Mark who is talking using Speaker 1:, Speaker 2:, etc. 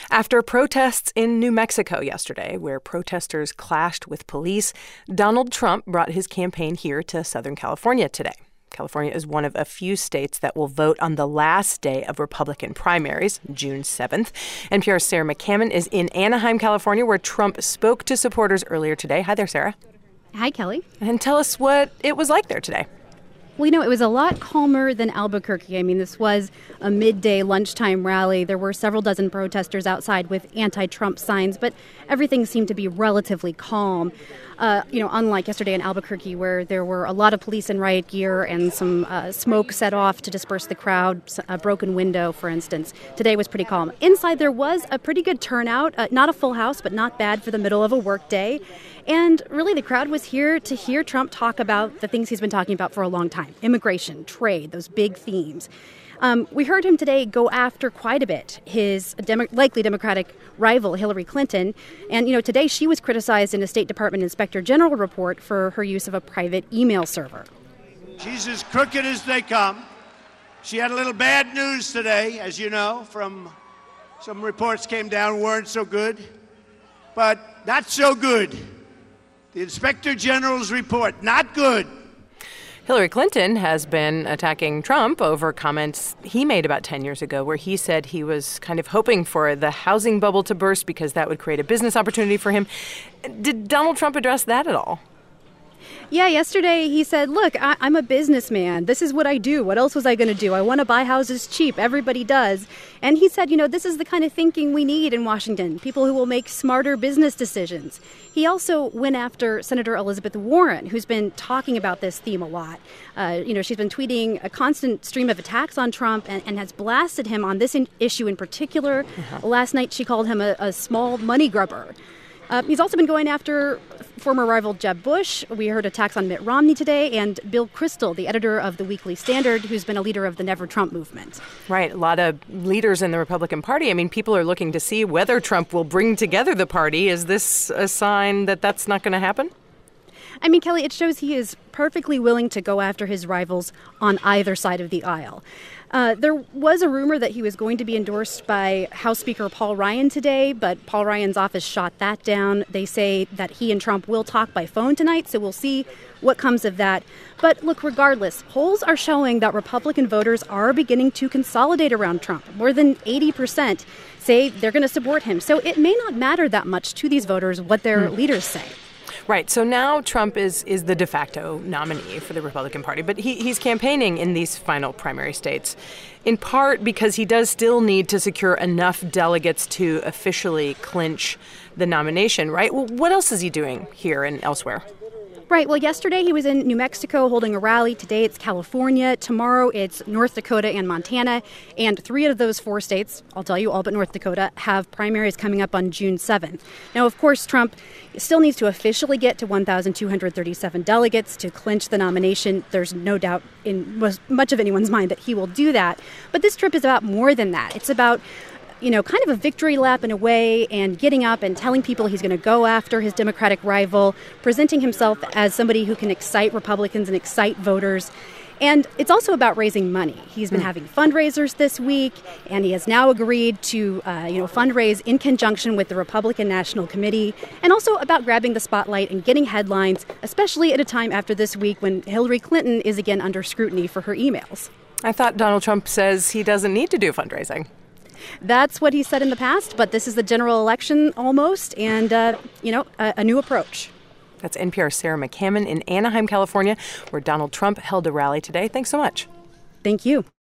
Speaker 1: After protests in New Mexico yesterday, where protesters clashed with police, Donald Trump brought his campaign here to Southern California today. California is one of a few states that will vote on the last day of Republican primaries, June 7th. NPR's Sarah McCammon is in Anaheim, California, where Trump spoke to supporters earlier today. Hi there, Sarah.
Speaker 2: Hi, Kelly.
Speaker 1: And tell us what it was like there today.
Speaker 2: Well, it was a lot calmer than Albuquerque. I mean, this was a midday lunchtime rally. There were several dozen protesters outside with anti-Trump signs, but everything seemed to be relatively calm. Unlike yesterday in Albuquerque, where there were a lot of police in riot gear and some smoke set off to disperse the crowd, a broken window, for instance. Today was pretty calm. Inside, there was a pretty good turnout, not a full house, but not bad for the middle of a work day. And really, the crowd was here to hear Trump talk about the things he's been talking about for a long time: immigration, trade, those big themes. We heard him today go after quite a bit his likely Democratic rival, Hillary Clinton. And, today she was criticized in a State Department Inspector General report for her use of a private email server.
Speaker 3: She's as crooked as they come. She had a little bad news today, as you know, from some reports came down weren't so good, but not so good. The Inspector General's report, not good.
Speaker 1: Hillary Clinton has been attacking Trump over comments he made about 10 years ago, where he said he was kind of hoping for the housing bubble to burst because that would create a business opportunity for him. Did Donald Trump address that at all?
Speaker 2: Yeah, yesterday he said, look, I'm a businessman. This is what I do. What else was I going to do? I want to buy houses cheap. Everybody does. And he said, this is the kind of thinking we need in Washington, people who will make smarter business decisions. He also went after Senator Elizabeth Warren, who's been talking about this theme a lot. She's been tweeting a constant stream of attacks on Trump and has blasted him on this issue in particular. Last night she called him a small money grubber. He's also been going after former rival Jeb Bush. We heard attacks on Mitt Romney today, and Bill Kristol, the editor of the Weekly Standard, who's been a leader of the Never Trump movement.
Speaker 1: Right. A lot of leaders in the Republican Party. I mean, people are looking to see whether Trump will bring together the party. Is this a sign that that's not going to happen?
Speaker 2: I mean, Kelly, it shows he is perfectly willing to go after his rivals on either side of the aisle. There was a rumor that he was going to be endorsed by House Speaker Paul Ryan today, but Paul Ryan's office shot that down. They say that he and Trump will talk by phone tonight, so we'll see what comes of that. But look, regardless, polls are showing that Republican voters are beginning to consolidate around Trump. More than 80% say they're going to support him. So it may not matter that much to these voters what their leaders say.
Speaker 1: Right. So now Trump is the de facto nominee for the Republican Party, but he's campaigning in these final primary states, in part because he does still need to secure enough delegates to officially clinch the nomination, right? Well, what else is he doing here and elsewhere?
Speaker 2: Right. Well, yesterday he was in New Mexico holding a rally. Today it's California. Tomorrow it's North Dakota and Montana. And 3 of those 4 states, I'll tell you, all but North Dakota, have primaries coming up on June 7th. Now, of course, Trump still needs to officially get to 1,237 delegates to clinch the nomination. There's no doubt in much of anyone's mind that he will do that. But this trip is about more than that. It's about kind of a victory lap in a way, and getting up and telling people he's going to go after his Democratic rival, presenting himself as somebody who can excite Republicans and excite voters. And it's also about raising money. He's been having fundraisers this week, and he has now agreed to, fundraise in conjunction with the Republican National Committee, and also about grabbing the spotlight and getting headlines, especially at a time after this week when Hillary Clinton is again under scrutiny for her emails.
Speaker 1: I thought Donald Trump says he doesn't need to do fundraising.
Speaker 2: That's what he said in the past, but this is the general election almost, and, a new approach.
Speaker 1: That's NPR's Sarah McCammon in Anaheim, California, where Donald Trump held a rally today. Thanks so much.
Speaker 2: Thank you.